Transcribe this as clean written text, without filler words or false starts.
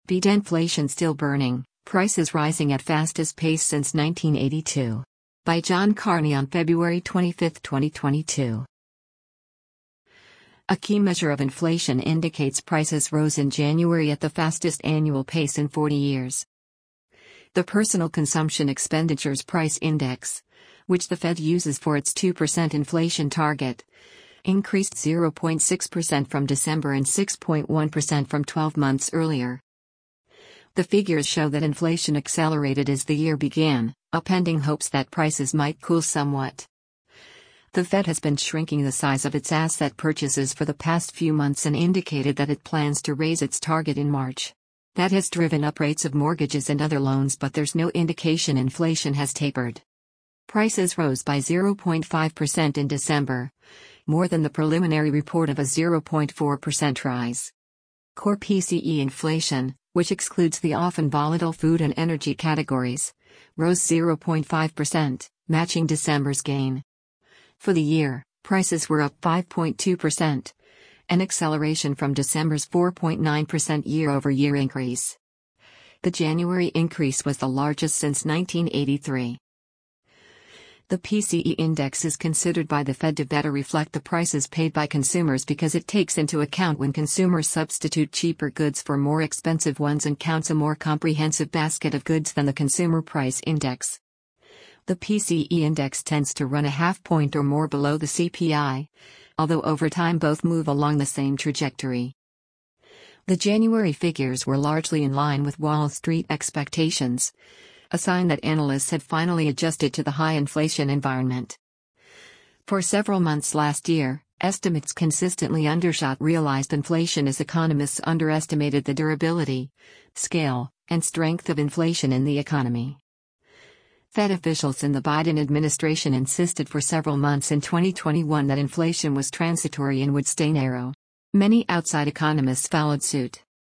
Beat inflation still burning, prices rising at fastest pace since 1982. By John Carney on February 25, 2022. A key measure of inflation indicates prices rose in January at the fastest annual pace in 40 years. The Personal Consumption Expenditures Price Index, which the Fed uses for its 2% inflation target, increased 0.6% from December and 6.1% from 12 months earlier. The figures show that inflation accelerated as the year began, upending hopes that prices might cool somewhat. The Fed has been shrinking the size of its asset purchases for the past few months and indicated that it plans to raise its target in March. That has driven up rates of mortgages and other loans, but there's no indication inflation has tapered. Prices rose by 0.5% in December, more than the preliminary report of a 0.4% rise. Core PCE inflation, which excludes the often volatile food and energy categories, rose 0.5%, matching December's gain. For the year, prices were up 5.2%, an acceleration from December's 4.9% year-over-year increase. The January increase was the largest since 1983. The PCE index is considered by the Fed to better reflect the prices paid by consumers because it takes into account when consumers substitute cheaper goods for more expensive ones and counts a more comprehensive basket of goods than the Consumer Price Index. The PCE index tends to run a half point or more below the CPI, although over time both move along the same trajectory. The January figures were largely in line with Wall Street expectations, a sign that analysts had finally adjusted to the high inflation environment. For several months last year, estimates consistently undershot realized inflation as economists underestimated the durability, scale, and strength of inflation in the economy. Fed officials in the Biden administration insisted for several months in 2021 that inflation was transitory and would stay narrow. Many outside economists followed suit.